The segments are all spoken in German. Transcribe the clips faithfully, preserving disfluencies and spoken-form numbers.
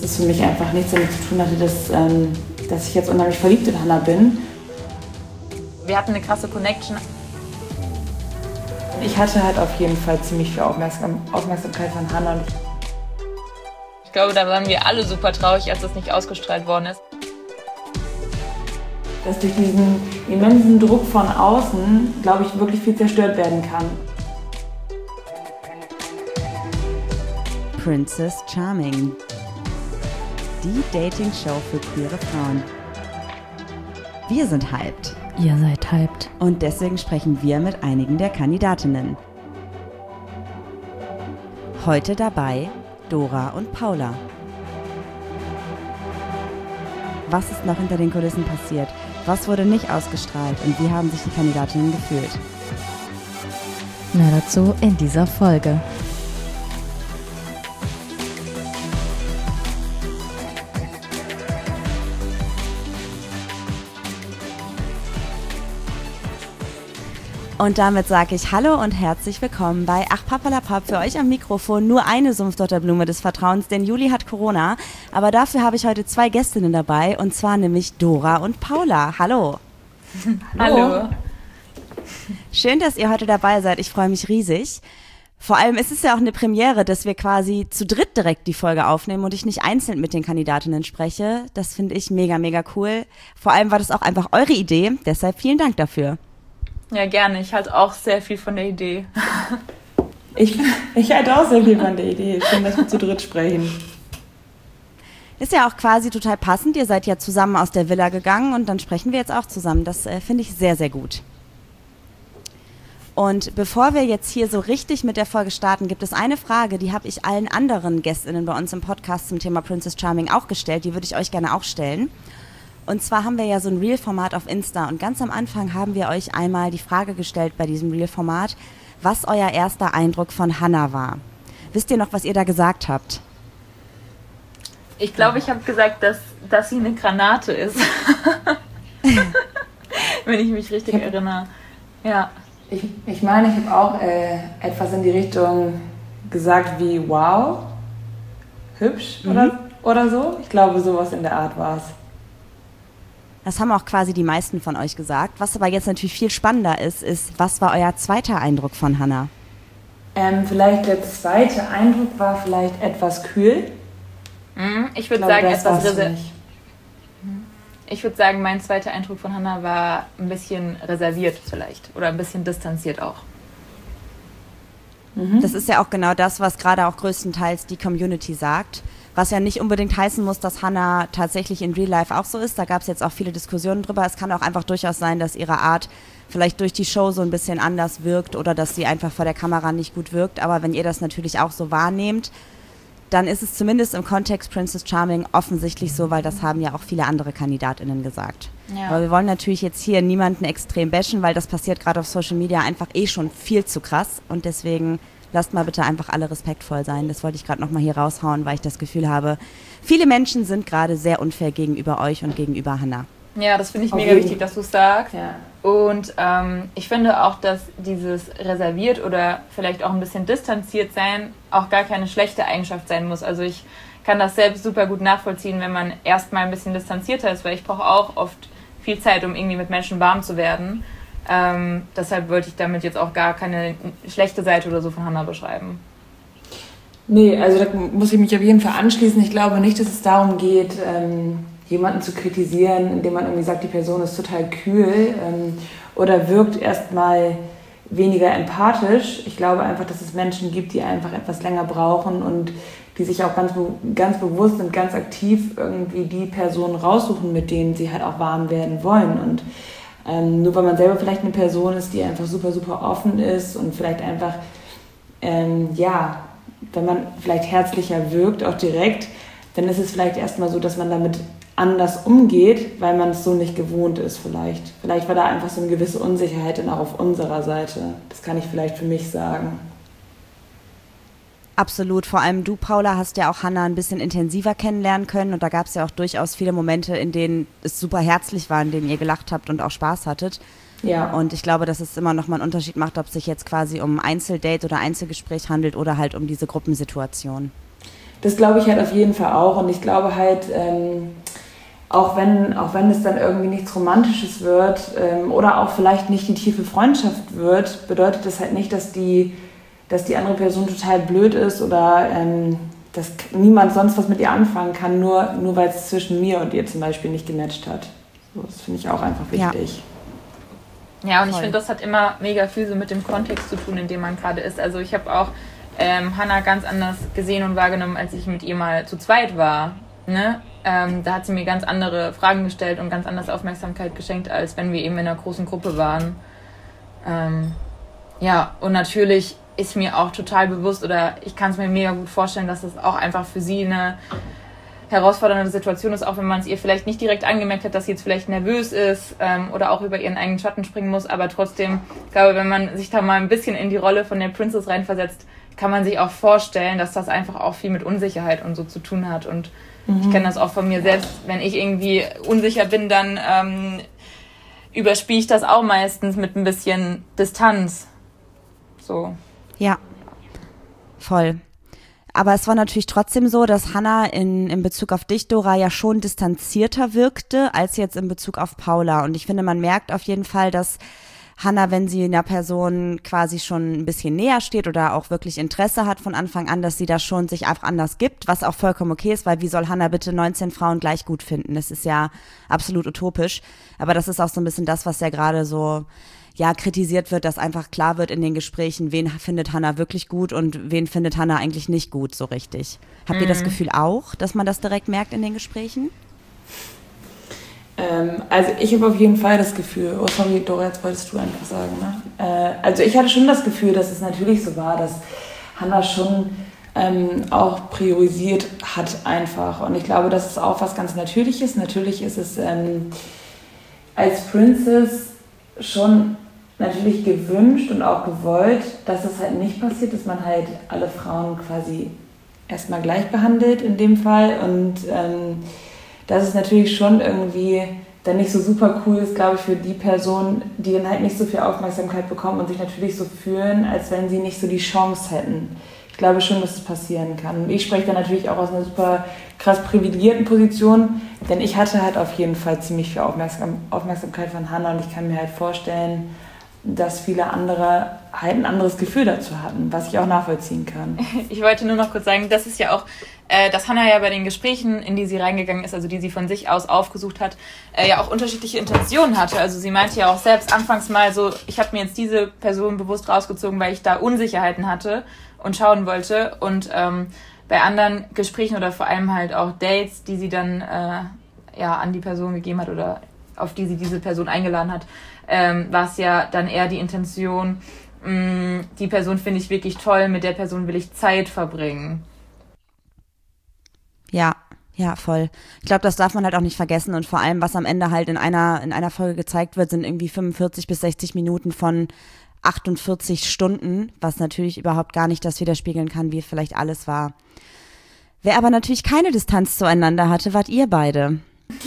das für mich einfach nichts damit zu tun hatte, dass, ähm, dass ich jetzt unheimlich verliebt in Hannah bin. Wir hatten eine krasse Connection. Ich hatte halt auf jeden Fall ziemlich viel Aufmerksam- Aufmerksamkeit von Hannah. Und ich Ich glaube, da waren wir alle super traurig, als das nicht ausgestrahlt worden ist. Dass durch diesen immensen Druck von außen, glaube ich, wirklich viel zerstört werden kann. Princess Charming. Die Dating-Show für queere Frauen. Wir sind hyped. Ihr seid hyped. Und deswegen sprechen wir mit einigen der Kandidatinnen. Heute dabei Dora und Paula. Was ist noch hinter den Kulissen passiert? Was wurde nicht ausgestrahlt? Und wie haben sich die Kandidatinnen gefühlt? Mehr dazu in dieser Folge. Und damit sage ich Hallo und herzlich willkommen bei Ach Papalapap, für euch am Mikrofon nur eine Sumpfdotterblume des Vertrauens, denn Juli hat Corona. Aber dafür habe ich heute zwei Gästinnen dabei, und zwar nämlich Dora und Paula. Hallo. Hallo. Schön, dass ihr heute dabei seid. Ich freue mich riesig. Vor allem ist es ja auch eine Premiere, dass wir quasi zu dritt direkt die Folge aufnehmen und ich nicht einzeln mit den Kandidatinnen spreche. Das finde ich mega, mega cool. Vor allem war das auch einfach eure Idee, deshalb vielen Dank dafür. Ja, gerne. Ich halte auch sehr viel von der Idee. Ich, ich halte auch sehr viel von der Idee. Schön, dass wir zu dritt sprechen. Ist ja auch quasi total passend. Ihr seid ja zusammen aus der Villa gegangen und dann sprechen wir jetzt auch zusammen. Das äh, finde ich sehr, sehr gut. Und bevor wir jetzt hier so richtig mit der Folge starten, gibt es eine Frage, die habe ich allen anderen GästInnen bei uns im Podcast zum Thema Princess Charming auch gestellt. Die würde ich euch gerne auch stellen. Und zwar haben wir ja so ein Reel-Format auf Insta und ganz am Anfang haben wir euch einmal die Frage gestellt bei diesem Reel-Format, was euer erster Eindruck von Hannah war. Wisst ihr noch, was ihr da gesagt habt? Ich glaube, ich habe gesagt, dass, dass sie eine Granate ist. Wenn ich mich richtig erinnere. Ja. Ich, ich meine, ich habe auch äh, etwas in die Richtung gesagt wie wow, hübsch Mhm. oder, oder so. Ich glaube, sowas in der Art war es. Das haben auch quasi die meisten von euch gesagt. Was aber jetzt natürlich viel spannender ist, ist, was war euer zweiter Eindruck von Hannah? Ähm, vielleicht der zweite Eindruck war vielleicht etwas kühl. Mhm, ich würde Ich glaube, sagen, das etwas war's für reserviert. mich. Ich würde sagen, mein zweiter Eindruck von Hannah war ein bisschen reserviert vielleicht. Oder ein bisschen distanziert auch. Mhm. Das ist ja auch genau das, was gerade auch größtenteils die Community sagt. Was ja nicht unbedingt heißen muss, dass Hannah tatsächlich in Real Life auch so ist. Da gab es jetzt auch viele Diskussionen drüber. Es kann auch einfach durchaus sein, dass ihre Art vielleicht durch die Show so ein bisschen anders wirkt oder dass sie einfach vor der Kamera nicht gut wirkt. Aber wenn ihr das natürlich auch so wahrnehmt, dann ist es zumindest im Kontext Princess Charming offensichtlich so, weil das haben ja auch viele andere KandidatInnen gesagt. Ja. Aber wir wollen natürlich jetzt hier niemanden extrem bashen, weil das passiert gerade auf Social Media einfach eh schon viel zu krass. Und deswegen lasst mal bitte einfach alle respektvoll sein. Das wollte ich gerade nochmal hier raushauen, weil ich das Gefühl habe, viele Menschen sind gerade sehr unfair gegenüber euch und gegenüber Hannah. Ja, das finde ich Auf mega jeden- wichtig, dass du es sagst. Ja. Und ähm, ich finde auch, dass dieses reserviert oder vielleicht auch ein bisschen distanziert sein auch gar keine schlechte Eigenschaft sein muss. Also ich kann das selbst super gut nachvollziehen, wenn man erstmal ein bisschen distanzierter ist, weil ich brauche auch oft viel Zeit, um irgendwie mit Menschen warm zu werden. Ähm, deshalb wollte ich damit jetzt auch gar keine schlechte Seite oder so von Hannah beschreiben. Nee, also da muss ich mich auf jeden Fall anschließen. Ich glaube nicht, dass es darum geht, ähm, jemanden zu kritisieren, indem man irgendwie sagt, die Person ist total kühl ähm, oder wirkt erstmal weniger empathisch. Ich glaube einfach, dass es Menschen gibt, die einfach etwas länger brauchen und die sich auch ganz, be- ganz bewusst und ganz aktiv irgendwie die Personen raussuchen, mit denen sie halt auch warm werden wollen. Und ähm, nur weil man selber vielleicht eine Person ist, die einfach super, super offen ist und vielleicht einfach, ähm, ja, wenn man vielleicht herzlicher wirkt, auch direkt, dann ist es vielleicht erstmal so, dass man damit anders umgeht, weil man es so nicht gewohnt ist vielleicht. Vielleicht war da einfach so eine gewisse Unsicherheit dann auch auf unserer Seite. Das kann ich vielleicht für mich sagen. Absolut, vor allem du, Paula, hast ja auch Hannah ein bisschen intensiver kennenlernen können und da gab es ja auch durchaus viele Momente, in denen es super herzlich war, in denen ihr gelacht habt und auch Spaß hattet. Ja. Und ich glaube, dass es immer noch mal einen Unterschied macht, ob es sich jetzt quasi um ein Einzeldate oder Einzelgespräch handelt oder halt um diese Gruppensituation. das glaube ich halt auf jeden Fall auch. Und ich glaube halt, ähm, auch wenn, auch wenn es dann irgendwie nichts Romantisches wird ähm, oder auch vielleicht nicht die tiefe Freundschaft wird, bedeutet das halt nicht, dass die, dass die andere Person total blöd ist oder ähm, dass niemand sonst was mit ihr anfangen kann, nur, nur weil es zwischen mir und ihr zum Beispiel nicht gematcht hat. So, das finde ich auch einfach wichtig. Ja, ja und ich finde, das hat immer mega viel so mit dem Kontext zu tun, in dem man gerade ist. Also ich habe auch ähm, Hannah ganz anders gesehen und wahrgenommen, als ich mit ihr mal zu zweit war. Ne? Ähm, da hat sie mir ganz andere Fragen gestellt und ganz anders Aufmerksamkeit geschenkt, als wenn wir eben in einer großen Gruppe waren. Ähm, ja, und natürlich ist mir auch total bewusst, oder ich kann es mir mega gut vorstellen, dass das auch einfach für sie eine herausfordernde Situation ist, auch wenn man es ihr vielleicht nicht direkt angemerkt hat, dass sie jetzt vielleicht nervös ist ähm, oder auch über ihren eigenen Schatten springen muss, aber trotzdem, ich glaube, wenn man sich da mal ein bisschen in die Rolle von der Princess reinversetzt, kann man sich auch vorstellen, dass das einfach auch viel mit Unsicherheit und so zu tun hat. Und mhm. ich kenne das auch von mir selbst, wenn ich irgendwie unsicher bin, dann ähm, überspiele ich das auch meistens mit ein bisschen Distanz. So. Ja, voll. Aber es war natürlich trotzdem so, dass Hannah in, in Bezug auf dich, Dora, ja schon distanzierter wirkte, als jetzt in Bezug auf Paula. Und ich finde, man merkt auf jeden Fall, dass Hannah, wenn sie einer Person quasi schon ein bisschen näher steht oder auch wirklich Interesse hat von Anfang an, dass sie da schon sich einfach anders gibt, was auch vollkommen okay ist, weil wie soll Hannah bitte neunzehn Frauen gleich gut finden? Das ist ja absolut utopisch. Aber das ist auch so ein bisschen das, was ja gerade so ja kritisiert wird, dass einfach klar wird in den Gesprächen, wen findet Hannah wirklich gut und wen findet Hannah eigentlich nicht gut so richtig. Habt mhm. ihr das Gefühl auch, dass man das direkt merkt in den Gesprächen? Ähm, also ich habe auf jeden Fall das Gefühl, oh sorry, Dora, jetzt wolltest du einfach sagen, ne? Äh, also ich hatte schon das Gefühl, dass es natürlich so war, dass Hannah schon ähm, auch priorisiert hat einfach. Und ich glaube, das ist auch was ganz Natürliches. Natürlich ist es ähm, als Princess schon natürlich gewünscht und auch gewollt, dass es halt nicht passiert, dass man halt alle Frauen quasi erstmal gleich behandelt in dem Fall. Und ähm, das ist natürlich schon irgendwie dann nicht so super cool ist, glaube ich, für die Personen, die dann halt nicht so viel Aufmerksamkeit bekommen und sich natürlich so fühlen, als wenn sie nicht so die Chance hätten. Ich glaube schon, dass es passieren kann. Und ich spreche dann natürlich auch aus einer super krass privilegierten Position, denn ich hatte halt auf jeden Fall ziemlich viel Aufmerksam- Aufmerksamkeit von Hannah und ich kann mir halt vorstellen, dass viele andere halt ein anderes Gefühl dazu hatten, was ich auch nachvollziehen kann. Ich wollte nur noch kurz sagen, das ist ja auch, äh, dass Hannah ja bei den Gesprächen, in die sie reingegangen ist, also die sie von sich aus aufgesucht hat, äh, ja auch unterschiedliche Intentionen hatte. Also sie meinte ja auch selbst anfangs mal so, ich habe mir jetzt diese Person bewusst rausgezogen, weil ich da Unsicherheiten hatte und schauen wollte. Und ähm, bei anderen Gesprächen oder vor allem halt auch Dates, die sie dann äh, ja an die Person gegeben hat oder auf die sie diese Person eingeladen hat, ähm, war es ja dann eher die Intention, mh, die Person finde ich wirklich toll, mit der Person will ich Zeit verbringen. Ja, ja, voll. Ich glaube, das darf man halt auch nicht vergessen und vor allem, was am Ende halt in einer, in einer Folge gezeigt wird, sind irgendwie fünfundvierzig bis sechzig Minuten von achtundvierzig Stunden, was natürlich überhaupt gar nicht das widerspiegeln kann, wie vielleicht alles war. Wer aber natürlich keine Distanz zueinander hatte, wart ihr beide.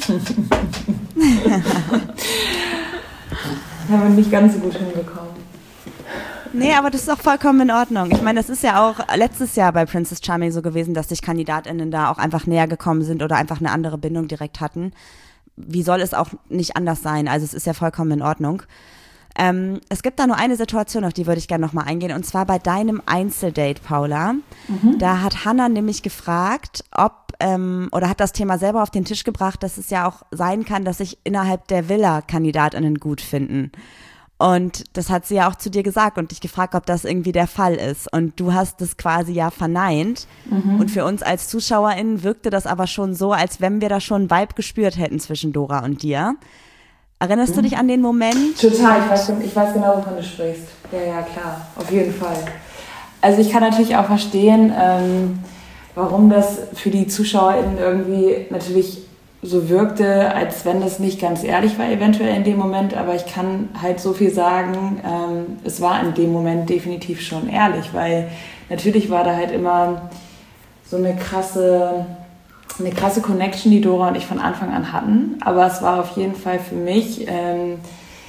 Haben wir nicht ganz so gut hinbekommen. Nee, aber das ist auch vollkommen in Ordnung. Ich meine, das ist ja auch letztes Jahr bei Princess Charming so gewesen, dass sich KandidatInnen da auch einfach näher gekommen sind oder einfach eine andere Bindung direkt hatten. Wie soll es auch nicht anders sein? Also es ist ja vollkommen in Ordnung. Ähm, es gibt da nur eine Situation, auf die würde ich gerne nochmal eingehen, und zwar bei deinem Einzeldate, Paula. Mhm. Da hat Hannah nämlich gefragt, ob, ähm, oder hat das Thema selber auf den Tisch gebracht, dass es ja auch sein kann, dass sich innerhalb der Villa KandidatInnen gut finden. Und das hat sie ja auch zu dir gesagt und dich gefragt, ob das irgendwie der Fall ist. Und du hast das quasi ja verneint. Mhm. Und für uns als ZuschauerInnen wirkte das aber schon so, als wenn wir da schon einen Vibe gespürt hätten zwischen Dora und dir. Erinnerst mhm. du dich an den Moment? Total, ich weiß, ich weiß genau, wovon du sprichst. Ja, ja, klar, auf jeden Fall. Also ich kann natürlich auch verstehen, ähm, warum das für die ZuschauerInnen irgendwie natürlich so wirkte, als wenn das nicht ganz ehrlich war eventuell in dem Moment, aber ich kann halt so viel sagen, ähm, es war in dem Moment definitiv schon ehrlich, weil natürlich war da halt immer so eine krasse, eine krasse Connection, die Dora und ich von Anfang an hatten, aber es war auf jeden Fall für mich ähm,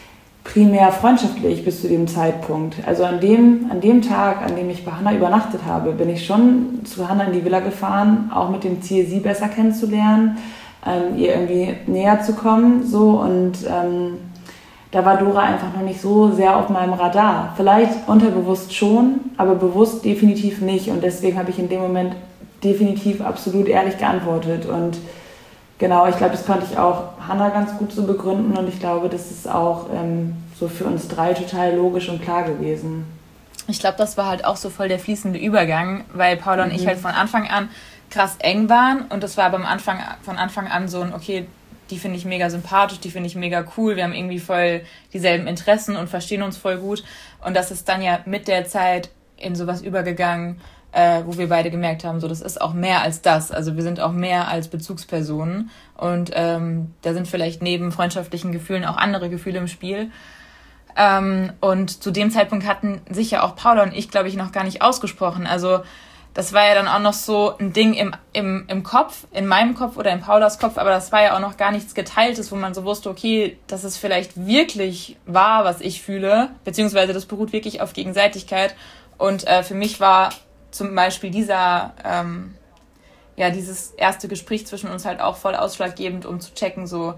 primär freundschaftlich bis zu dem Zeitpunkt. Also an dem, an dem Tag, an dem ich bei Hannah übernachtet habe, bin ich schon zu Hannah in die Villa gefahren, auch mit dem Ziel, sie besser kennenzulernen, ähm, ihr irgendwie näher zu kommen. So. Und ähm, da war Dora einfach noch nicht so sehr auf meinem Radar. Vielleicht unterbewusst schon, aber bewusst definitiv nicht. Und deswegen habe ich in dem Moment definitiv absolut ehrlich geantwortet. Und genau, ich glaube, das konnte ich auch Hannah ganz gut so begründen und ich glaube, das ist auch ähm, so für uns drei total logisch und klar gewesen. Ich glaube, das war halt auch so voll der fließende Übergang, weil Paula mhm. und ich halt von Anfang an krass eng waren und das war aber am Anfang, von Anfang an so ein, okay, die finde ich mega sympathisch, die finde ich mega cool, wir haben irgendwie voll dieselben Interessen und verstehen uns voll gut und das ist dann ja mit der Zeit in sowas übergegangen, Äh, wo wir beide gemerkt haben, so das ist auch mehr als das. Also wir sind auch mehr als Bezugspersonen und ähm, da sind vielleicht neben freundschaftlichen Gefühlen auch andere Gefühle im Spiel. Ähm, und zu dem Zeitpunkt hatten sich ja auch Paula und ich, glaube ich, noch gar nicht ausgesprochen. Also das war ja dann auch noch so ein Ding im, im, im Kopf, in meinem Kopf oder in Paulas Kopf, aber das war ja auch noch gar nichts Geteiltes, wo man so wusste, okay, das ist vielleicht wirklich wahr, was ich fühle, beziehungsweise das beruht wirklich auf Gegenseitigkeit. Und äh, für mich war zum Beispiel dieser, ähm, ja, dieses erste Gespräch zwischen uns halt auch voll ausschlaggebend, um zu checken, so,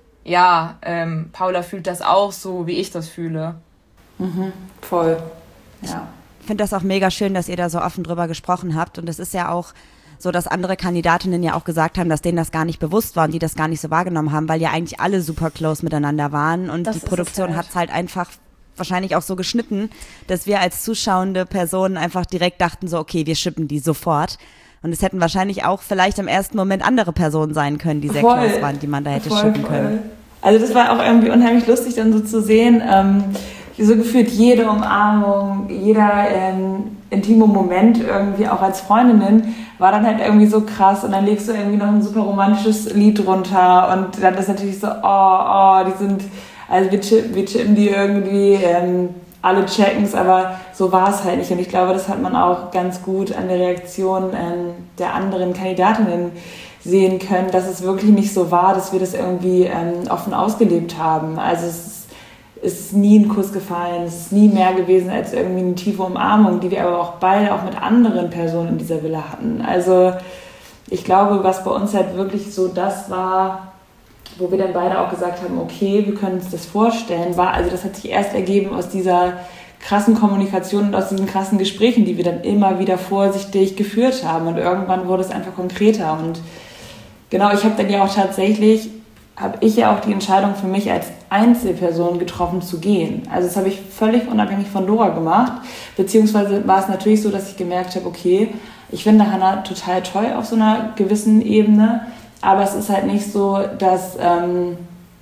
ja, ähm, Paula fühlt das auch so, wie ich das fühle. Mhm, voll, ja. Ich finde das auch mega schön, dass ihr da so offen drüber gesprochen habt und es ist ja auch so, dass andere Kandidatinnen ja auch gesagt haben, dass denen das gar nicht bewusst war und die das gar nicht so wahrgenommen haben, weil ja eigentlich alle super close miteinander waren und das die Produktion hat es halt einfach wahrscheinlich auch so geschnitten, dass wir als zuschauende Personen einfach direkt dachten so, okay, wir schippen die sofort. Und es hätten wahrscheinlich auch vielleicht im ersten Moment andere Personen sein können, die sehr voll, close waren, die man da hätte voll, schippen voll. können. Also das war auch irgendwie unheimlich lustig dann so zu sehen, ähm, so gefühlt jede Umarmung, jeder ähm, intime Moment irgendwie auch als Freundinnen war dann halt irgendwie so krass und dann legst du irgendwie noch ein super romantisches Lied runter und dann ist natürlich so, oh, oh, die sind... Also wir chippen, wir chippen die irgendwie, ähm, alle checken's, aber so war es halt nicht. Und ich glaube, das hat man auch ganz gut an der Reaktion ähm, der anderen Kandidatinnen sehen können, dass es wirklich nicht so war, dass wir das irgendwie ähm, offen ausgelebt haben. Also es ist, es ist nie ein Kuss gefallen, es ist nie mehr gewesen als irgendwie eine tiefe Umarmung, die wir aber auch beide auch mit anderen Personen in dieser Villa hatten. Also ich glaube, was bei uns halt wirklich so das war, wo wir dann beide auch gesagt haben, okay, wir können uns das vorstellen, war, also das hat sich erst ergeben aus dieser krassen Kommunikation und aus diesen krassen Gesprächen, die wir dann immer wieder vorsichtig geführt haben und irgendwann wurde es einfach konkreter und genau, ich habe dann ja auch tatsächlich, habe ich ja auch die Entscheidung für mich als Einzelperson getroffen zu gehen. Also das habe ich völlig unabhängig von Dora gemacht, beziehungsweise war es natürlich so, dass ich gemerkt habe, okay, ich finde Hannah total toll auf so einer gewissen Ebene, aber es ist halt nicht so, dass, ähm,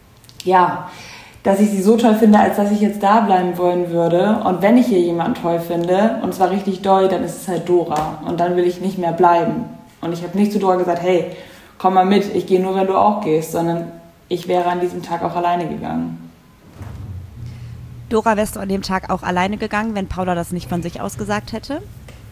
ja, dass ich sie so toll finde, als dass ich jetzt da bleiben wollen würde. Und wenn ich hier jemanden toll finde, und zwar richtig doll, dann ist es halt Dora. Und dann will ich nicht mehr bleiben. Und ich habe nicht zu Dora gesagt, hey, komm mal mit, ich gehe nur, wenn du auch gehst, sondern ich wäre an diesem Tag auch alleine gegangen. Dora, wärst du an dem Tag auch alleine gegangen, wenn Paula das nicht von sich aus gesagt hätte?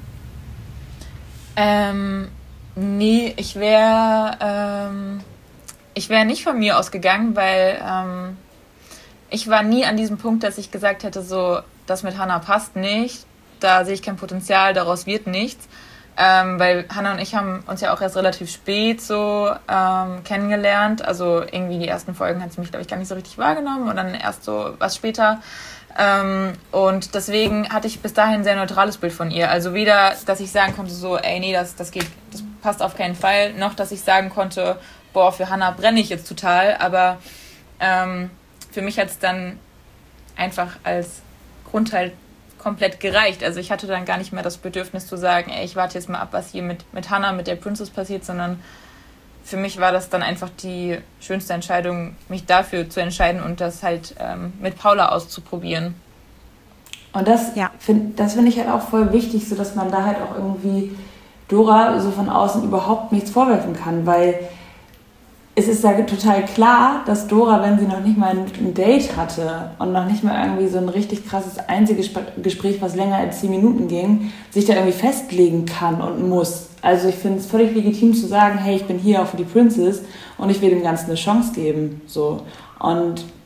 Ähm... Nee, ich wäre ähm, ich wäre nicht von mir ausgegangen, weil ähm, ich war nie an diesem Punkt, dass ich gesagt hätte, so, das mit Hannah passt nicht, da sehe ich kein Potenzial, daraus wird nichts. Ähm, weil Hannah und ich haben uns ja auch erst relativ spät so ähm, kennengelernt. Also irgendwie die ersten Folgen hat sie mich, glaube ich, gar nicht so richtig wahrgenommen und dann erst so was später. Ähm, und deswegen hatte ich bis dahin ein sehr neutrales Bild von ihr. Also weder, dass ich sagen konnte, so, ey, nee, das, das geht, das passt auf keinen Fall, noch, dass ich sagen konnte, boah, für Hannah brenne ich jetzt total. Aber ähm, für mich hat es dann einfach als Grundteil komplett gereicht. Also ich hatte dann gar nicht mehr das Bedürfnis zu sagen, ey, ich warte jetzt mal ab, was hier mit, mit Hannah, mit der Princess passiert, sondern für mich war das dann einfach die schönste Entscheidung, mich dafür zu entscheiden und das halt ähm, mit Paula auszuprobieren. Und das ja. finde das find ich halt auch voll wichtig, so dass man da halt auch irgendwie Dora so von außen überhaupt nichts vorwerfen kann, weil es ist ja total klar, dass Dora, wenn sie noch nicht mal ein Date hatte und noch nicht mal irgendwie so ein richtig krasses Einzelgespräch, was länger als zehn Minuten ging, sich da irgendwie festlegen kann und muss. Also ich finde es völlig legitim zu sagen, hey, ich bin hier auch für die Princess und ich will dem Ganzen eine Chance geben. So. Und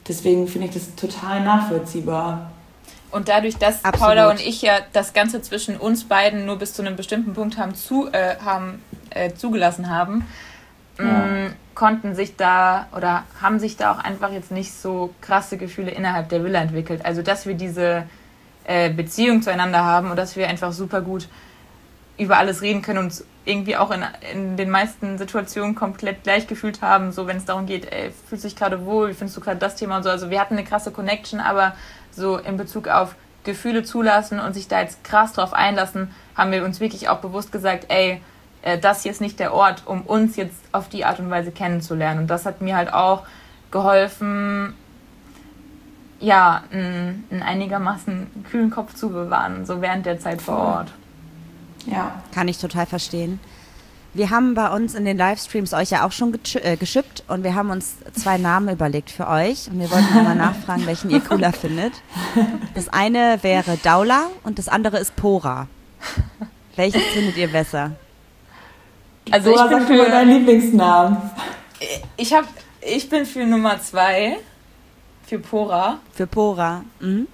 deswegen finde ich das total nachvollziehbar. Und dadurch, dass Absolut. Paula und ich ja das Ganze zwischen uns beiden nur bis zu einem bestimmten Punkt haben, zu, äh, haben, äh, zugelassen haben, ja. mh, konnten sich da oder haben sich da auch einfach jetzt nicht so krasse Gefühle innerhalb der Villa entwickelt. Also dass wir diese äh, Beziehung zueinander haben und dass wir einfach super gut über alles reden können und uns irgendwie auch in, in den meisten Situationen komplett gleich gefühlt haben, so wenn es darum geht, ey, fühlst du dich gerade wohl, wie findest du gerade das Thema und so. Also wir hatten eine krasse Connection, aber so in Bezug auf Gefühle zulassen und sich da jetzt krass drauf einlassen, haben wir uns wirklich auch bewusst gesagt, ey, das hier ist nicht der Ort, um uns jetzt auf die Art und Weise kennenzulernen. Und das hat mir halt auch geholfen, ja, einen, einen einigermaßen kühlen Kopf zu bewahren, so während der Zeit vor Ort. Ja. Kann ich total verstehen. Wir haben bei uns in den Livestreams euch ja auch schon äh, geschippt und wir haben uns zwei Namen überlegt für euch und wir wollten mal nachfragen, welchen ihr cooler findet. Das eine wäre Daula und das andere ist Pora. Welches findet ihr besser? Also Pora, ich bin für deinen Lieblingsnamen. Ich hab, ich bin für Nummer zwei, für Pora. Für Pora. Mhm.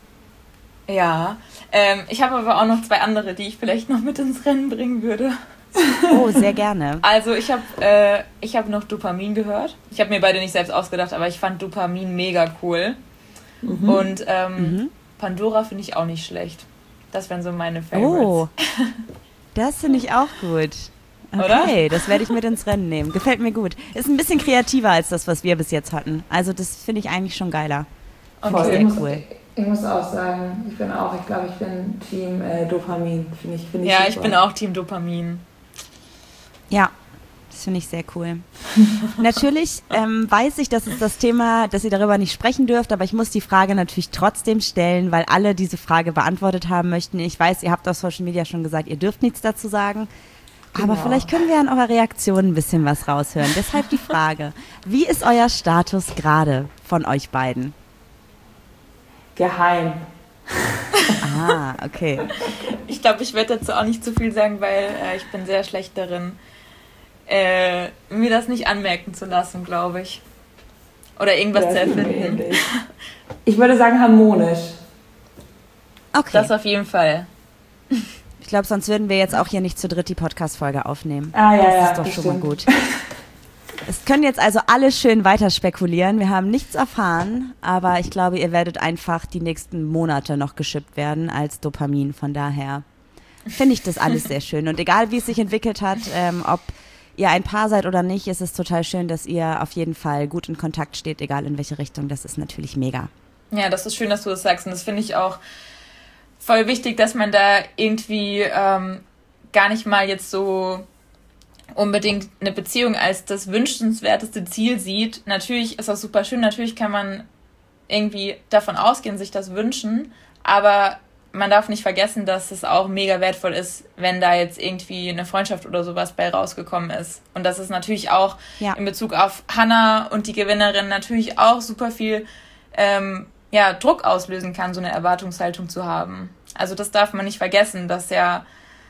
Ja. Ähm, ich habe aber auch noch zwei andere, die ich vielleicht noch mit ins Rennen bringen würde. Oh, sehr gerne. Also ich habe äh, ich hab noch Dopamin gehört. Ich habe mir beide nicht selbst ausgedacht, aber ich fand Dopamin mega cool. Mhm. Und ähm, mhm. Pandora finde ich auch nicht schlecht. Das wären so meine Favorites. Oh, das finde ich auch gut. Okay, oder? Das werde ich mit ins Rennen nehmen. Gefällt mir gut. Ist ein bisschen kreativer als das, was wir bis jetzt hatten. Also das finde ich eigentlich schon geiler. Okay, sehr ich cool. Muss, ich muss auch sagen, ich bin auch, ich glaube, ich bin Team äh, Dopamin. Find ich, find ich ja, super. Ich bin auch Team Dopamin. Ja, das finde ich sehr cool. Natürlich ähm, weiß ich, dass es das Thema, dass ihr darüber nicht sprechen dürft, aber ich muss die Frage natürlich trotzdem stellen, weil alle diese Frage beantwortet haben möchten. Ich weiß, ihr habt auf Social Media schon gesagt, ihr dürft nichts dazu sagen, genau. Aber vielleicht können wir an eurer Reaktion ein bisschen was raushören. Deshalb die Frage, wie ist euer Status gerade von euch beiden? Geheim. Ah, okay. Ich glaube, ich werde dazu auch nicht zu viel sagen, weil äh, ich bin sehr schlecht darin, äh, mir das nicht anmerken zu lassen, glaube ich. Oder irgendwas ja, zu erfinden. Ich würde sagen harmonisch. Okay. Das auf jeden Fall. Ich glaube, sonst würden wir jetzt auch hier nicht zu dritt die Podcast-Folge aufnehmen. Ah ja, das ja, ist doch das schon stimmt. mal gut. Es können jetzt also alle schön weiter spekulieren. Wir haben nichts erfahren, aber ich glaube, ihr werdet einfach die nächsten Monate noch geschippt werden als Dopamin. Von daher finde ich das alles sehr schön. Und egal, wie es sich entwickelt hat, ähm, ob ihr ein Paar seid oder nicht, ist es total schön, dass ihr auf jeden Fall gut in Kontakt steht, egal in welche Richtung. Das ist natürlich mega. Ja, das ist schön, dass du das sagst. Und das finde ich auch voll wichtig, dass man da irgendwie ähm, gar nicht mal jetzt so unbedingt eine Beziehung als das wünschenswerteste Ziel sieht. Natürlich ist das super schön, natürlich kann man irgendwie davon ausgehen, sich das wünschen, aber man darf nicht vergessen, dass es auch mega wertvoll ist, wenn da jetzt irgendwie eine Freundschaft oder sowas bei rausgekommen ist. Und das ist natürlich auch ja. in Bezug auf Hannah und die Gewinnerin natürlich auch super viel ähm, ja, Druck auslösen kann, so eine Erwartungshaltung zu haben. Also das darf man nicht vergessen, dass ja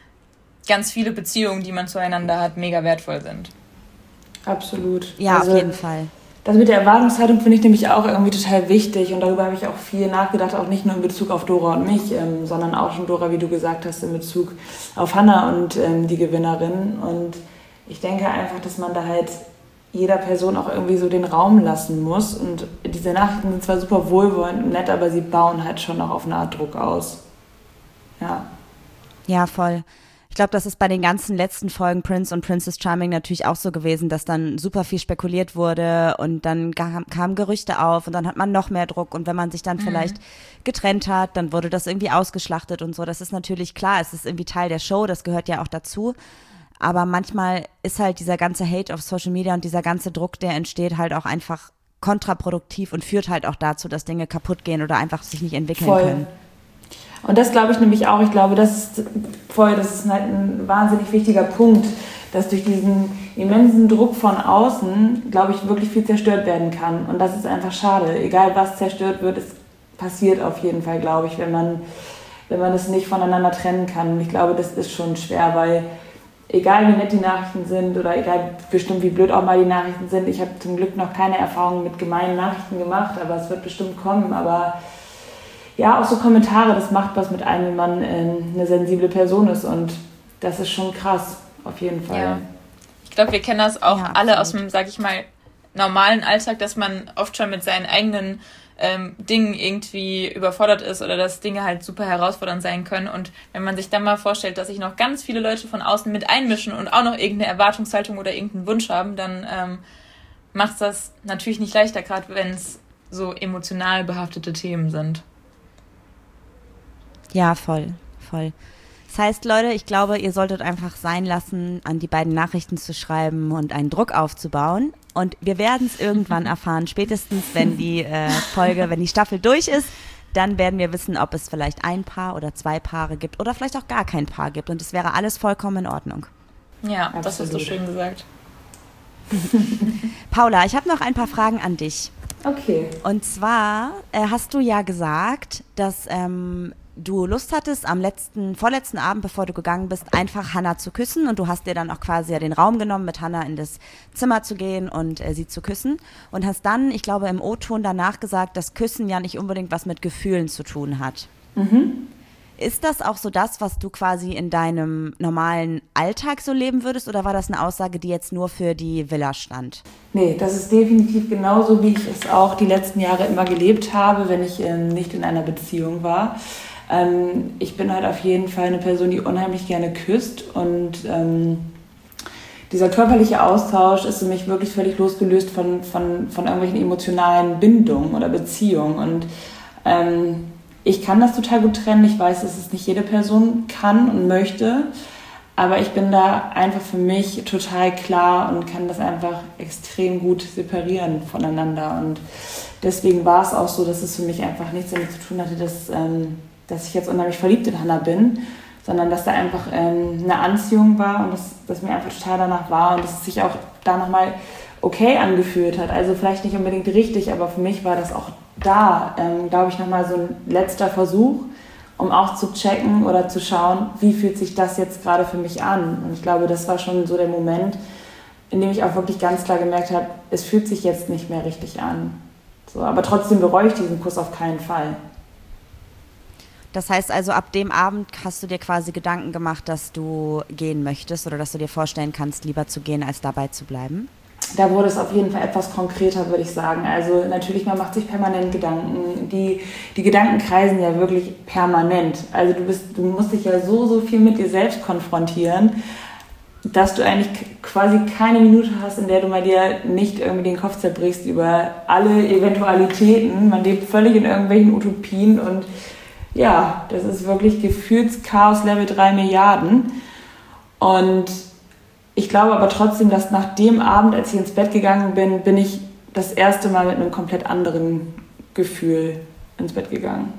ganz viele Beziehungen, die man zueinander hat, mega wertvoll sind. Absolut. Ja, also, auf jeden Fall. Das mit der Erwartungshaltung finde ich nämlich auch irgendwie total wichtig und darüber habe ich auch viel nachgedacht, auch nicht nur in Bezug auf Dora und mich, ähm, sondern auch schon, Dora, wie du gesagt hast, in Bezug auf Hannah und ähm, die Gewinnerin. Und ich denke einfach, dass man da halt jeder Person auch irgendwie so den Raum lassen muss. Und diese Nachrichten sind zwar super wohlwollend und nett, aber sie bauen halt schon auch auf eine Art Druck aus. Ja. Ja, voll. Ich glaube, das ist bei den ganzen letzten Folgen Prince und Princess Charming natürlich auch so gewesen, dass dann super viel spekuliert wurde und dann kamen Gerüchte auf und dann hat man noch mehr Druck und wenn man sich dann mhm. vielleicht getrennt hat, dann wurde das irgendwie ausgeschlachtet und so. Das ist natürlich klar, es ist irgendwie Teil der Show, das gehört ja auch dazu. Aber manchmal ist halt dieser ganze Hate auf Social Media und dieser ganze Druck, der entsteht, halt auch einfach kontraproduktiv und führt halt auch dazu, dass Dinge kaputt gehen oder einfach sich nicht entwickeln Voll. können. Und das glaube ich nämlich auch, ich glaube, das ist voll, das ist halt ein wahnsinnig wichtiger Punkt, dass durch diesen immensen Druck von außen, glaube ich, wirklich viel zerstört werden kann. Und das ist einfach schade. Egal was zerstört wird, es passiert auf jeden Fall, glaube ich, wenn man, wenn man das nicht voneinander trennen kann. Und ich glaube, das ist schon schwer, weil egal wie nett die Nachrichten sind oder egal bestimmt wie blöd auch mal die Nachrichten sind, ich habe zum Glück noch keine Erfahrung mit gemeinen Nachrichten gemacht, aber es wird bestimmt kommen, aber ja, auch so Kommentare, das macht was mit einem, wenn man äh, eine sensible Person ist und das ist schon krass, auf jeden Fall. Ja. Ich glaube, wir kennen das auch ja, alle aus dem, sag ich mal, normalen Alltag, dass man oft schon mit seinen eigenen ähm, Dingen irgendwie überfordert ist oder dass Dinge halt super herausfordernd sein können. Und wenn man sich dann mal vorstellt, dass sich noch ganz viele Leute von außen mit einmischen und auch noch irgendeine Erwartungshaltung oder irgendeinen Wunsch haben, dann ähm, macht es das natürlich nicht leichter, gerade wenn es so emotional behaftete Themen sind. Ja, voll, voll. Das heißt, Leute, ich glaube, ihr solltet einfach sein lassen, an die beiden Nachrichten zu schreiben und einen Druck aufzubauen. Und wir werden es irgendwann erfahren, spätestens wenn die äh, Folge, wenn die Staffel durch ist, dann werden wir wissen, ob es vielleicht ein Paar oder zwei Paare gibt oder vielleicht auch gar kein Paar gibt. Und es wäre alles vollkommen in Ordnung. Ja, Absolut. Das hast du schön gesagt. Paula, ich habe noch ein paar Fragen an dich. Okay. Und zwar äh, hast du ja gesagt, dass ähm, du Lust hattest, am letzten, vorletzten Abend, bevor du gegangen bist, einfach Hannah zu küssen und du hast dir dann auch quasi ja den Raum genommen, mit Hannah in das Zimmer zu gehen und äh, sie zu küssen und hast dann, ich glaube, im O-Ton danach gesagt, dass Küssen ja nicht unbedingt was mit Gefühlen zu tun hat. Mhm. Ist das auch so das, was du quasi in deinem normalen Alltag so leben würdest oder war das eine Aussage, die jetzt nur für die Villa stand? Nee, das ist definitiv genauso, wie ich es auch die letzten Jahre immer gelebt habe, wenn ich ähm, nicht in einer Beziehung war. Ähm, ich bin halt auf jeden Fall eine Person, die unheimlich gerne küsst und ähm, dieser körperliche Austausch ist für mich wirklich völlig losgelöst von, von, von irgendwelchen emotionalen Bindungen oder Beziehungen und ähm, ich kann das total gut trennen. Ich weiß, dass es nicht jede Person kann und möchte, aber ich bin da einfach für mich total klar und kann das einfach extrem gut separieren voneinander und deswegen war es auch so, dass es für mich einfach nichts damit zu tun hatte, dass ähm, dass ich jetzt unheimlich verliebt in Hannah bin, sondern dass da einfach ähm, eine Anziehung war und dass, dass mir einfach total danach war und dass es sich auch da nochmal okay angefühlt hat. Also vielleicht nicht unbedingt richtig, aber für mich war das auch da, ähm, glaube ich, nochmal so ein letzter Versuch, um auch zu checken oder zu schauen, wie fühlt sich das jetzt gerade für mich an. Und ich glaube, das war schon so der Moment, in dem ich auch wirklich ganz klar gemerkt habe, es fühlt sich jetzt nicht mehr richtig an. So, aber trotzdem bereue ich diesen Kuss auf keinen Fall. Das heißt also, ab dem Abend hast du dir quasi Gedanken gemacht, dass du gehen möchtest oder dass du dir vorstellen kannst, lieber zu gehen, als dabei zu bleiben? Da wurde es auf jeden Fall etwas konkreter, würde ich sagen. Also natürlich, man macht sich permanent Gedanken. Die, die Gedanken kreisen ja wirklich permanent. Also du, bist, du musst dich ja so, so viel mit dir selbst konfrontieren, dass du eigentlich quasi keine Minute hast, in der du mal dir nicht irgendwie den Kopf zerbrichst über alle Eventualitäten. Man lebt völlig in irgendwelchen Utopien und ja, das ist wirklich Gefühlschaos Level drei Milliarden. Und ich glaube aber trotzdem, dass nach dem Abend, als ich ins Bett gegangen bin, bin ich das erste Mal mit einem komplett anderen Gefühl ins Bett gegangen.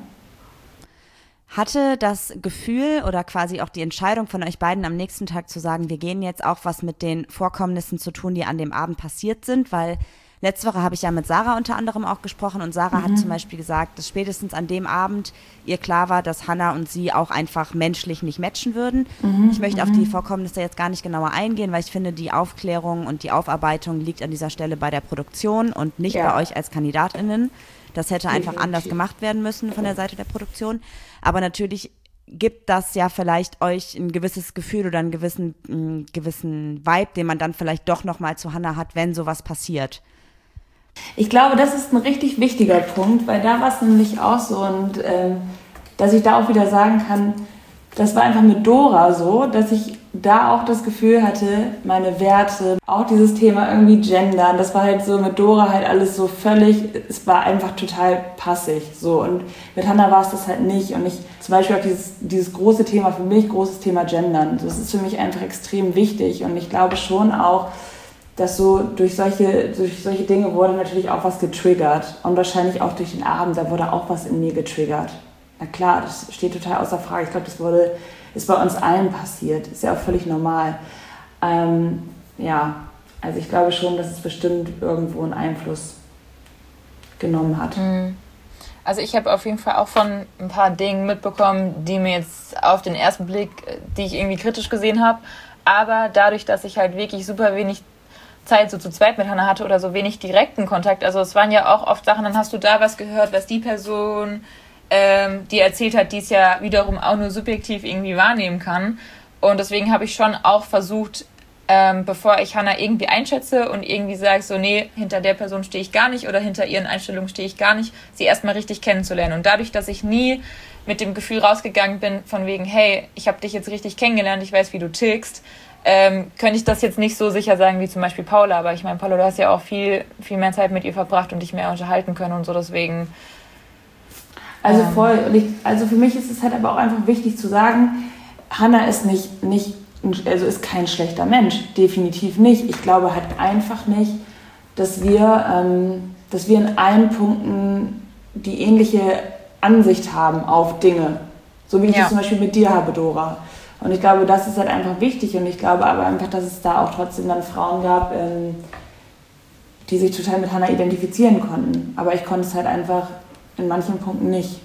Hatte das Gefühl oder quasi auch die Entscheidung von euch beiden am nächsten Tag zu sagen, wir gehen jetzt auch was mit den Vorkommnissen zu tun, die an dem Abend passiert sind? Weil letzte Woche habe ich ja mit Sarah unter anderem auch gesprochen und Sarah mhm. hat zum Beispiel gesagt, dass spätestens an dem Abend ihr klar war, dass Hannah und sie auch einfach menschlich nicht matchen würden. Mhm. Ich möchte auf die Vorkommnisse jetzt gar nicht genauer eingehen, weil ich finde, die Aufklärung und die Aufarbeitung liegt an dieser Stelle bei der Produktion und nicht ja. bei euch als KandidatInnen. Das hätte einfach Definitiv. anders gemacht werden müssen von der Seite der Produktion. Aber natürlich gibt das ja vielleicht euch ein gewisses Gefühl oder einen gewissen, einen gewissen Vibe, den man dann vielleicht doch nochmal zu Hannah hat, wenn sowas passiert. Ich glaube, das ist ein richtig wichtiger Punkt, weil da war es nämlich auch so und ähm, dass ich da auch wieder sagen kann, das war einfach mit Dora so, dass ich da auch das Gefühl hatte, meine Werte, auch dieses Thema irgendwie Gendern, das war halt so mit Dora halt alles so völlig, es war einfach total passig so und mit Hannah war es das halt nicht und ich zum Beispiel auch dieses, dieses große Thema, für mich großes Thema Gendern, das ist für mich einfach extrem wichtig und ich glaube schon auch, dass so durch solche, durch solche Dinge wurde natürlich auch was getriggert und wahrscheinlich auch durch den Abend, da wurde auch was in mir getriggert. Na klar, das steht total außer Frage. Ich glaube, das wurde, ist bei uns allen passiert. Ist ja auch völlig normal. Ähm, ja, also ich glaube schon, dass es bestimmt irgendwo einen Einfluss genommen hat. Also ich habe auf jeden Fall auch von ein paar Dingen mitbekommen, die mir jetzt auf den ersten Blick, die ich irgendwie kritisch gesehen habe, Aber dadurch, dass ich halt wirklich super wenig Zeit so zu zweit mit Hannah hatte oder so wenig direkten Kontakt, also es waren ja auch oft Sachen, dann hast du da was gehört, was die Person ähm, dir erzählt hat, die es ja wiederum auch nur subjektiv irgendwie wahrnehmen kann. Und deswegen habe ich schon auch versucht, ähm, bevor ich Hannah irgendwie einschätze und irgendwie sage, so nee, hinter der Person stehe ich gar nicht oder hinter ihren Einstellungen stehe ich gar nicht, sie erstmal richtig kennenzulernen. Und dadurch, dass ich nie mit dem Gefühl rausgegangen bin, von wegen, hey, ich habe dich jetzt richtig kennengelernt, ich weiß, wie du tickst, ähm, könnte ich das jetzt nicht so sicher sagen wie zum Beispiel Paula. Aber ich meine, Paula, du hast ja auch viel, viel mehr Zeit mit ihr verbracht und dich mehr unterhalten können und so, deswegen... Also ähm, voll. Und ich, also für mich ist es halt aber auch einfach wichtig zu sagen, Hannah ist nicht, nicht, also ist kein schlechter Mensch, definitiv nicht. Ich glaube halt einfach nicht, dass wir, ähm, dass wir in allen Punkten die ähnliche Ansicht haben auf Dinge. So wie ich ja. das zum Beispiel mit dir habe, Dora. Und ich glaube, das ist halt einfach wichtig. Und ich glaube aber einfach, dass es da auch trotzdem dann Frauen gab, ähm, die sich total mit Hannah identifizieren konnten. Aber ich konnte es halt einfach in manchen Punkten nicht.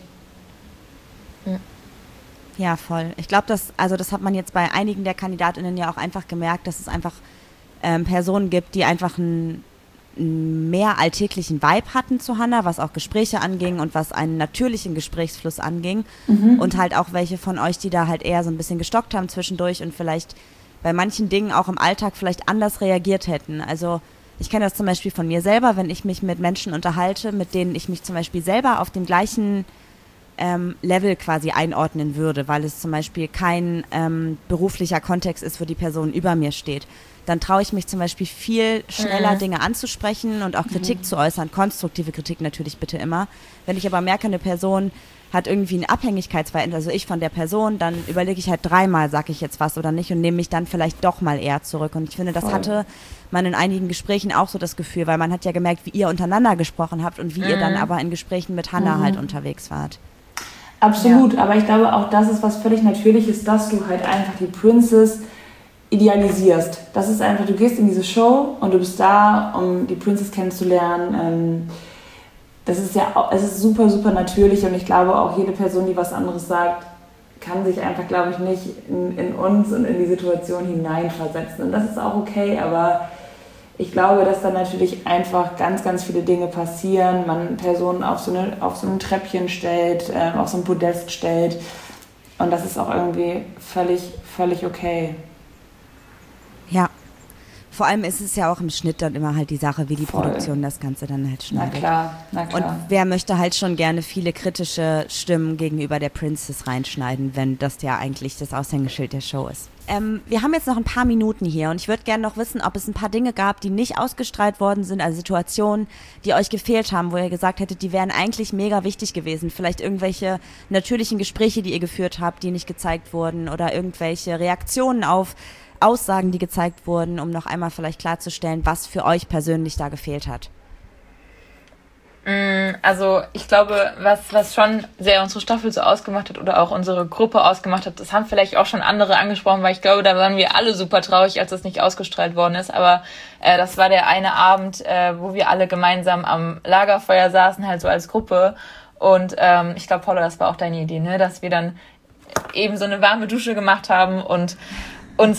Ja, voll. Ich glaube, das, also das hat man jetzt bei einigen der KandidatInnen ja auch einfach gemerkt, dass es einfach ähm, Personen gibt, die einfach einen, einen mehr alltäglichen Vibe hatten zu Hannah, was auch Gespräche anging und was einen natürlichen Gesprächsfluss anging. Mhm. Und halt auch welche von euch, die da halt eher so ein bisschen gestockt haben zwischendurch und vielleicht bei manchen Dingen auch im Alltag vielleicht anders reagiert hätten. Also ich kenne das zum Beispiel von mir selber, wenn ich mich mit Menschen unterhalte, mit denen ich mich zum Beispiel selber auf dem gleichen Ähm, Level quasi einordnen würde, weil es zum Beispiel kein ähm, beruflicher Kontext ist, wo die Person über mir steht, dann traue ich mich zum Beispiel viel schneller, mhm. Dinge anzusprechen und auch Kritik mhm. zu äußern, konstruktive Kritik natürlich bitte immer. Wenn ich aber merke, eine Person hat irgendwie ein Abhängigkeitsverhältnis, also ich von der Person, dann überlege ich halt dreimal, sage ich jetzt was oder nicht und nehme mich dann vielleicht doch mal eher zurück. Und ich finde, das Voll. hatte man in einigen Gesprächen auch so das Gefühl, weil man hat ja gemerkt, wie ihr untereinander gesprochen habt und wie mhm. ihr dann aber in Gesprächen mit Hannah mhm. halt unterwegs wart. Absolut, ja. Aber ich glaube auch, das ist was völlig Natürliches, dass du halt einfach die Princess idealisierst. Das ist einfach, du gehst in diese Show und du bist da, um die Princess kennenzulernen. Das ist ja, es ist super, super natürlich und ich glaube auch jede Person, die was anderes sagt, kann sich einfach, glaube ich, nicht in, in uns und in die Situation hineinversetzen. Und das ist auch okay, aber ich glaube, dass da natürlich einfach ganz, ganz viele Dinge passieren. Man Personen auf so, eine, auf so ein Treppchen stellt, äh, auf so ein Podest stellt. Und das ist auch irgendwie völlig, völlig okay. Ja. Vor allem ist es ja auch im Schnitt dann immer halt die Sache, wie die Voll. Produktion das Ganze dann halt schneidet. Na klar, na klar. Und wer möchte halt schon gerne viele kritische Stimmen gegenüber der Princess reinschneiden, wenn das ja eigentlich das Aushängeschild der Show ist. Ähm, wir haben jetzt noch ein paar Minuten hier und ich würde gerne noch wissen, ob es ein paar Dinge gab, die nicht ausgestrahlt worden sind, also Situationen, die euch gefehlt haben, wo ihr gesagt hättet, die wären eigentlich mega wichtig gewesen. Vielleicht irgendwelche natürlichen Gespräche, die ihr geführt habt, die nicht gezeigt wurden oder irgendwelche Reaktionen auf Aussagen, die gezeigt wurden, um noch einmal vielleicht klarzustellen, was für euch persönlich da gefehlt hat. Also ich glaube, was, was schon sehr unsere Staffel so ausgemacht hat oder auch unsere Gruppe ausgemacht hat, das haben vielleicht auch schon andere angesprochen, weil ich glaube, da waren wir alle super traurig, als das nicht ausgestrahlt worden ist. Aber äh, das war der eine Abend, äh, wo wir alle gemeinsam am Lagerfeuer saßen, halt so als Gruppe. Und ähm, ich glaube, Paula, das war auch deine Idee, ne? Dass wir dann eben so eine warme Dusche gemacht haben und uns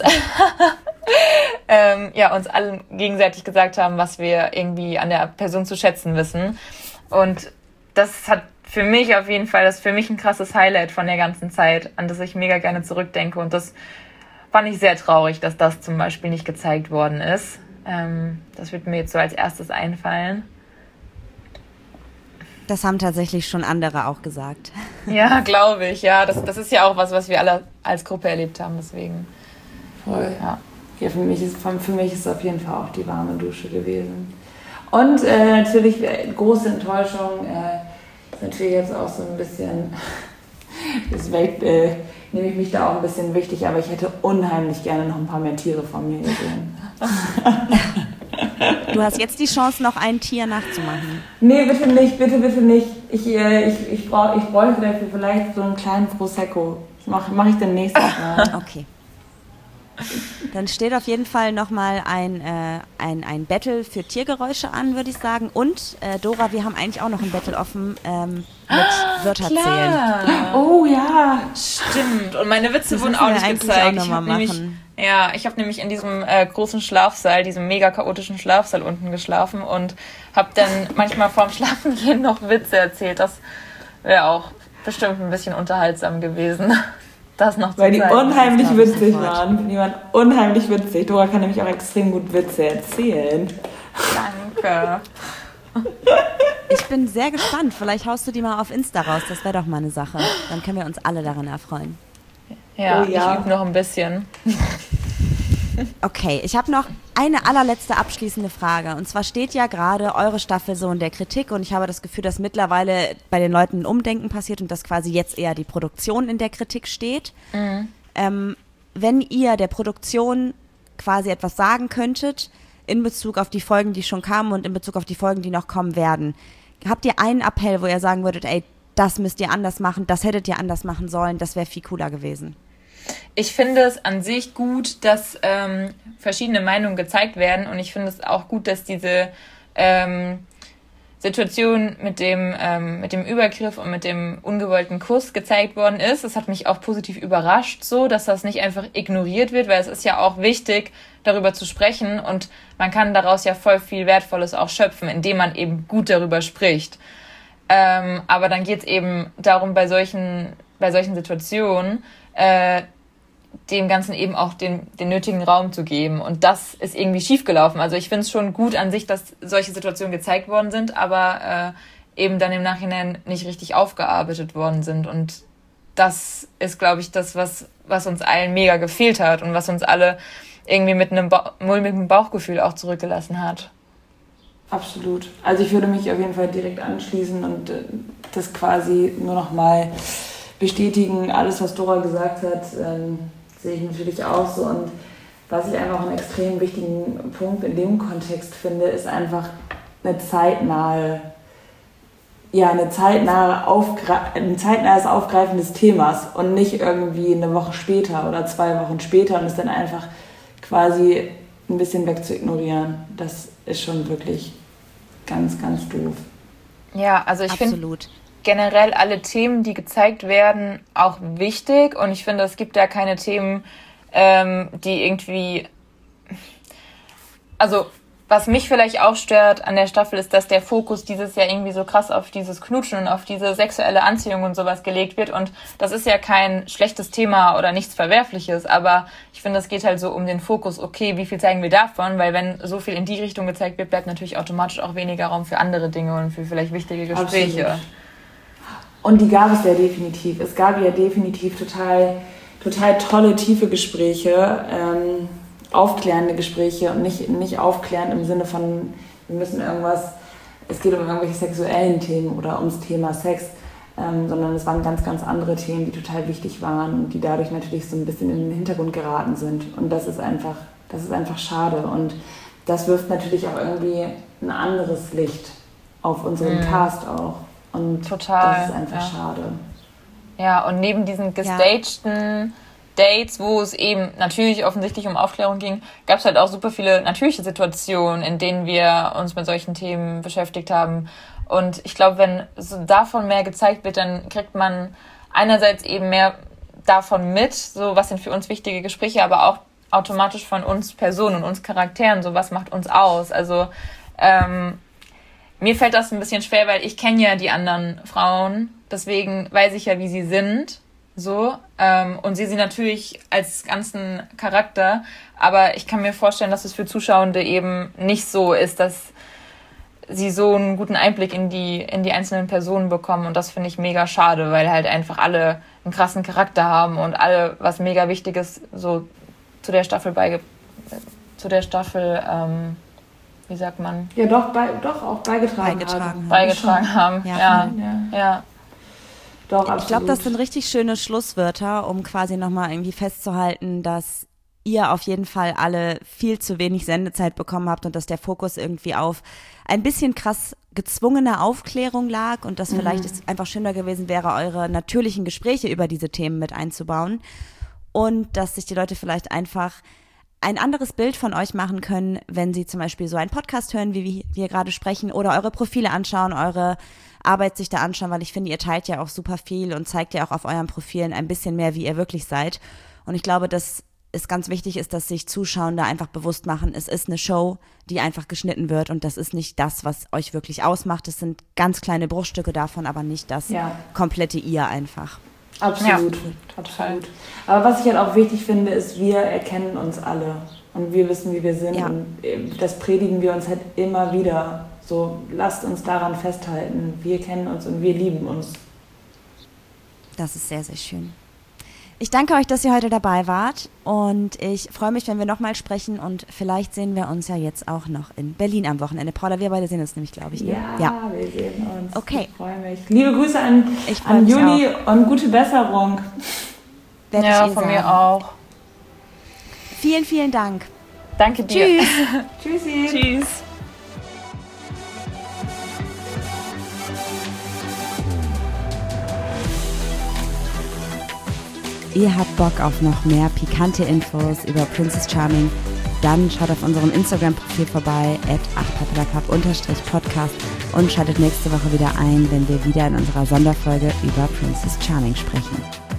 ähm, ja, uns allen gegenseitig gesagt haben, was wir irgendwie an der Person zu schätzen wissen. Und das hat für mich auf jeden Fall, das ist für mich ein krasses Highlight von der ganzen Zeit, an das ich mega gerne zurückdenke. Und das fand ich sehr traurig, dass das zum Beispiel nicht gezeigt worden ist. Ähm, das wird mir jetzt so als erstes einfallen. Das haben tatsächlich schon andere auch gesagt. Ja, glaube ich. Ja, das, das ist ja auch was, was wir alle als Gruppe erlebt haben, deswegen. Voll. Ja. Ja, für mich ist für mich ist es auf jeden Fall auch die warme Dusche gewesen. Und äh, natürlich äh, große Enttäuschung äh, ist natürlich jetzt auch so ein bisschen, deswegen äh, nehme ich mich da auch ein bisschen wichtig, aber ich hätte unheimlich gerne noch ein paar mehr Tiere von mir gesehen. Du hast jetzt die Chance, noch ein Tier nachzumachen. Nee, bitte nicht, bitte, bitte nicht. Ich, äh, ich, ich, brauch, ich bräuchte dafür vielleicht so einen kleinen Prosecco. Das mache mach ich dann nächstes Mal. Okay. Dann steht auf jeden Fall nochmal ein, äh, ein, ein Battle für Tiergeräusche an, würde ich sagen. Und, äh, Dora, wir haben eigentlich auch noch ein Battle offen ähm, mit Wörter zählen. Oh ja, stimmt. Und meine Witze wurden auch nicht gezeigt. Auch noch mal ich habe nämlich Ja, ich habe nämlich in diesem äh, großen Schlafsaal, diesem mega chaotischen Schlafsaal unten geschlafen und habe dann manchmal vorm Schlafengehen noch Witze erzählt. Das wäre auch bestimmt ein bisschen unterhaltsam gewesen. Das noch zu Weil die zeigen. unheimlich witzig waren. Die waren unheimlich witzig. Dora kann nämlich auch extrem gut Witze erzählen. Danke. Ich bin sehr gespannt. Vielleicht haust du die mal auf Insta raus. Das wäre doch mal eine Sache. Dann können wir uns alle daran erfreuen. Ja, Oh ja. ich übe noch ein bisschen. Okay, ich habe noch eine allerletzte abschließende Frage. Und zwar steht ja gerade eure Staffel so in der Kritik und ich habe das Gefühl, dass mittlerweile bei den Leuten ein Umdenken passiert und dass quasi jetzt eher die Produktion in der Kritik steht. Mhm. Ähm, wenn ihr der Produktion quasi etwas sagen könntet in Bezug auf die Folgen, die schon kamen und in Bezug auf die Folgen, die noch kommen werden, habt ihr einen Appell, wo ihr sagen würdet, ey, das müsst ihr anders machen, das hättet ihr anders machen sollen, das wäre viel cooler gewesen? Ich finde es an sich gut, dass ähm, verschiedene Meinungen gezeigt werden und ich finde es auch gut, dass diese ähm, Situation mit dem, ähm, mit dem Übergriff und mit dem ungewollten Kuss gezeigt worden ist. Das hat mich auch positiv überrascht, so, dass das nicht einfach ignoriert wird, weil es ist ja auch wichtig, darüber zu sprechen und man kann daraus ja voll viel Wertvolles auch schöpfen, indem man eben gut darüber spricht. Ähm, aber dann geht es eben darum, bei solchen, bei solchen Situationen äh, dem Ganzen eben auch den, den nötigen Raum zu geben. Und das ist irgendwie schiefgelaufen. Also ich finde es schon gut an sich, dass solche Situationen gezeigt worden sind, aber äh, eben dann im Nachhinein nicht richtig aufgearbeitet worden sind. Und das ist, glaube ich, das, was, was uns allen mega gefehlt hat und was uns alle irgendwie mit einem ba- mulmigen Bauchgefühl auch zurückgelassen hat. Absolut. Also ich würde mich auf jeden Fall direkt anschließen und äh, das quasi nur noch mal bestätigen. Alles, was Dora gesagt hat, ähm, sehe ich natürlich auch so. Und was ich einfach einen extrem wichtigen Punkt in dem Kontext finde, ist einfach eine zeitnahe, ja, eine zeitnahe Aufgre- ein zeitnahes Aufgreifen des Themas und nicht irgendwie eine Woche später oder zwei Wochen später und es dann einfach quasi ein bisschen weg zu ignorieren. Das ist schon wirklich ganz, ganz doof. Ja, also ich finde Absolut. generell alle Themen, die gezeigt werden, auch wichtig. Und ich finde, es gibt da keine Themen, ähm, die irgendwie... Also, was mich vielleicht auch stört an der Staffel, ist, dass der Fokus dieses Jahr irgendwie so krass auf dieses Knutschen und auf diese sexuelle Anziehung und sowas gelegt wird. Und das ist ja kein schlechtes Thema oder nichts Verwerfliches, aber ich finde, es geht halt so um den Fokus, okay, wie viel zeigen wir davon? Weil wenn so viel in die Richtung gezeigt wird, bleibt natürlich automatisch auch weniger Raum für andere Dinge und für vielleicht wichtige Gespräche. Absolut. Und die gab es ja definitiv. Es gab ja definitiv total, total tolle, tiefe Gespräche, ähm, aufklärende Gespräche und nicht, nicht aufklärend im Sinne von, wir müssen irgendwas, es geht um irgendwelche sexuellen Themen oder ums Thema Sex, ähm, sondern es waren ganz, ganz andere Themen, die total wichtig waren und die dadurch natürlich so ein bisschen in den Hintergrund geraten sind. Und das ist einfach, das ist einfach schade. Und das wirft natürlich auch irgendwie ein anderes Licht auf unseren Mhm. Cast auch. Und Total, das ist einfach ja. schade. Ja, und neben diesen gestagten Dates, wo es eben natürlich offensichtlich um Aufklärung ging, gab es halt auch super viele natürliche Situationen, in denen wir uns mit solchen Themen beschäftigt haben. Und ich glaube, wenn so davon mehr gezeigt wird, dann kriegt man einerseits eben mehr davon mit, so was sind für uns wichtige Gespräche, aber auch automatisch von uns Personen und uns Charakteren, so was macht uns aus. Also ähm, mir fällt das ein bisschen schwer, weil ich kenne ja die anderen Frauen, deswegen weiß ich ja, wie sie sind. So, ähm, und sehe sie natürlich als ganzen Charakter, aber ich kann mir vorstellen, dass es für Zuschauende eben nicht so ist, dass sie so einen guten Einblick in die, in die einzelnen Personen bekommen und das finde ich mega schade, weil halt einfach alle einen krassen Charakter haben und alle was mega Wichtiges so zu der Staffel beige, zu der Staffel, ähm, wie sagt man? Ja, doch, bei, doch auch beigetragen, Beigetragen haben. Beigetragen haben, Ja, ja, Ja. ja. Doch, absolut. Ich glaube, das sind richtig schöne Schlusswörter, um quasi nochmal irgendwie festzuhalten, dass ihr auf jeden Fall alle viel zu wenig Sendezeit bekommen habt und dass der Fokus irgendwie auf ein bisschen krass gezwungene Aufklärung lag und dass Mhm. vielleicht es einfach schöner gewesen wäre, eure natürlichen Gespräche über diese Themen mit einzubauen und dass sich die Leute vielleicht einfach ein anderes Bild von euch machen können, wenn sie zum Beispiel so einen Podcast hören, wie wir gerade sprechen, oder eure Profile anschauen, eure Arbeit sich da anschauen, weil ich finde, ihr teilt ja auch super viel und zeigt ja auch auf euren Profilen ein bisschen mehr, wie ihr wirklich seid. Und ich glaube, das es ganz wichtig ist, dass sich Zuschauer einfach bewusst machen, es ist eine Show, die einfach geschnitten wird und das ist nicht das, was euch wirklich ausmacht. Es sind ganz kleine Bruchstücke davon, aber nicht das ja. komplette ihr einfach. Absolut, ja. absolut. Aber was ich halt auch wichtig finde, ist, wir erkennen uns alle und wir wissen, wie wir sind ja. und das predigen wir uns halt immer wieder. So, lasst uns daran festhalten, wir kennen uns und wir lieben uns. Das ist sehr, sehr schön. Ich danke euch, dass ihr heute dabei wart und ich freue mich, wenn wir nochmal sprechen und vielleicht sehen wir uns ja jetzt auch noch in Berlin am Wochenende. Paula, wir beide sehen uns nämlich, glaube ich. Ne? Ja, ja, wir sehen uns. Okay. Ich freue mich. Liebe Grüße an, an Juli auch. Und gute Besserung. Werd ja, von sagen. Mir auch. Vielen, vielen Dank. Danke dir. Tschüss. Tschüssi. Tschüss. Ihr habt Bock auf noch mehr pikante Infos über Princess Charming? Dann schaut auf unserem Instagram-Profil vorbei, at acht Unterstrich Podcast und schaltet nächste Woche wieder ein, wenn wir wieder in unserer Sonderfolge über Princess Charming sprechen.